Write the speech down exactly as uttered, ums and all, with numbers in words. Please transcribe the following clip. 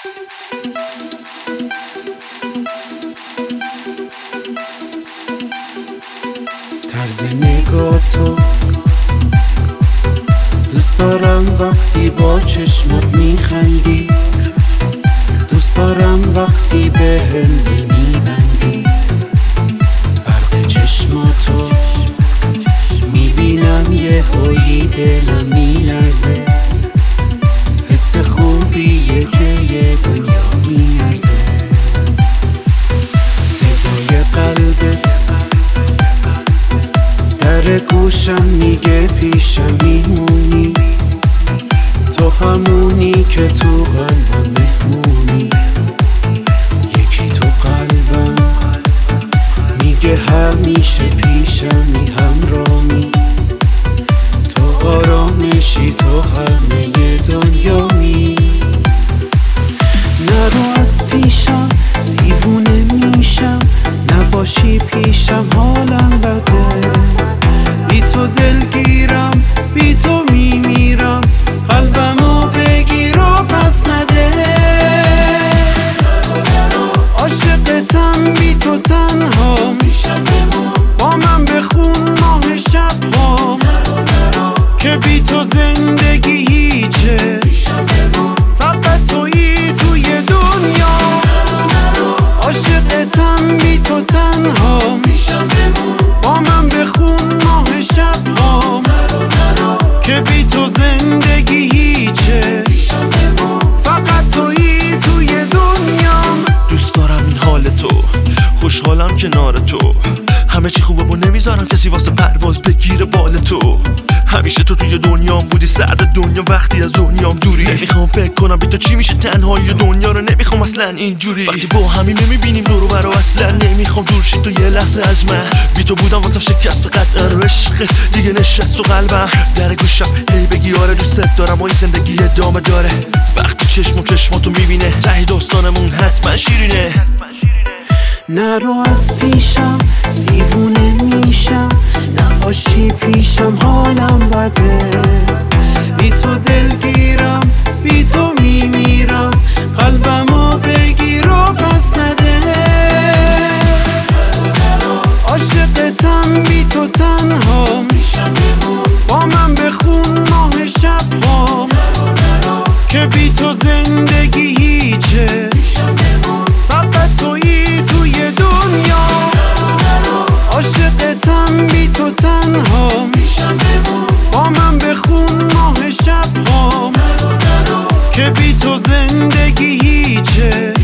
طرز نگاه تو دوست دارم وقتی با چشمات میخندی، دوست دارم وقتی به هم دل میبندی. برق چشماتو میبینم یه هایی دلم میلرزه، حس خوبیه که یه دنیا میارزه. صدای قلبت در گوشم میگه پیشم میمونی، تو همونی که تو قلبم مهمونی. یکی تو قلبم میگه همیشه پیشمی همرامی، تو آرامشی تو همه دنیامی. نرو از پیشم دیوونه میشم، نباشی پیشم حالم بده. بی تو دلگیرم بی تو میمیرم، قلبمو بگیر و پس نده. عاشقتم بی تو تنهام، با من بخون ماه شبهام که بی تو زندگی هیچه، فقط تویی توی دنیا. عاشقتم بی تو تنهام، با من بخون ماه شبهام که بی تو زندگی هیچه، فقط تویی توی دنیام. دوست دارم این حال تو، خوشحالم کنار تو، همه چی خوبه و نمیذارم کسی واسه پرواز بگیره بال تو. همیشه تو توی دنیام بودی، سرد دنیا وقتی از دنیام دوری. نمیخوام فکر کنم بی تو چی میشه تنهایی دنیا رو، نمیخوام اصلا اینجوری. وقتی با همین نمیبینیم دور و برا، اصلا نمیخوام دور شی تو یه لحظه از من. بی تو بودم واسه شکست قطعا و عشق دیگه نشست تو قلبم. در گوشم هی بگی آره دوست دارم و این زندگی ادامه داره. وقتی چشم و چشماتو میبینه ته داستانمون حتما شیرینه. نرو از پیشم دیوونه میشم، نباشی پیشم حالم بده. بی تو دلگیرم بی تو میمیرم، قلبمو بگیر و پس نده. عاشقتم بی تو تنهام، با من بخون ماه شبهام که بی تو زندگی هیچه، فقط تویی توی دنیا. عاشقتم بی تو تنهام، با من بخون ماه شبهام که بی تو زندگی هیچه،